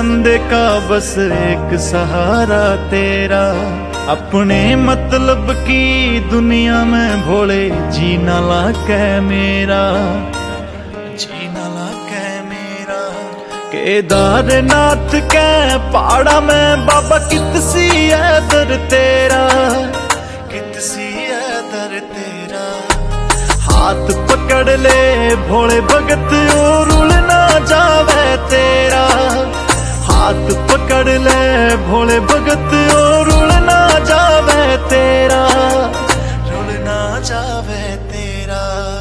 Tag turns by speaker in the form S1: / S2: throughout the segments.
S1: बंदे का बस एक सहारा तेरा। अपने मतलब की दुनिया में भोले जीना लाके मेरा, जीना लाके मेरा। केदारनाथ के पहाड़ा में बाबा कितसी है दर तेरा, कितसी है दर तेरा। हाथ पकड़ ले भोले भगत और रुल ना जावे तेरा। हाथ पकड़ ले भोले भगत और रुल ना जावे तेरा, रुल ना जावे तेरा।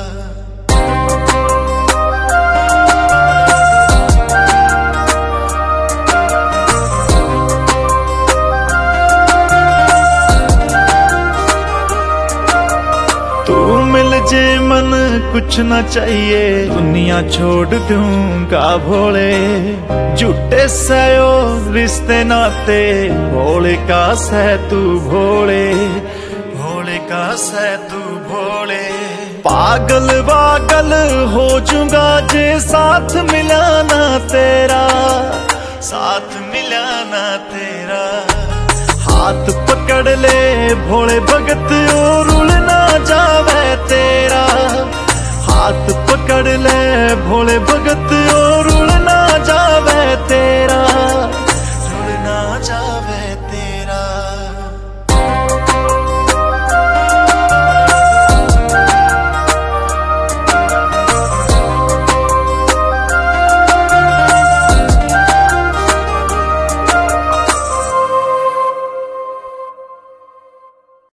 S1: तू मिल जे मन कुछ न चाहिए, दुनिया छोड़ दूंगा भोले। झूठे सयो रिश्ते नाते, भोले का सह तू भोले, भोले का सह तू भोले। पागल वागल हो जाऊंगा जे साथ मिलाना तेरा, साथ मिलाना तेरा। हाथ पकड़ ले भोले भगत और रुल ना जावे तेरा। हाथ पकड़ ले भोले भगत और रुल ना जावे तेरा।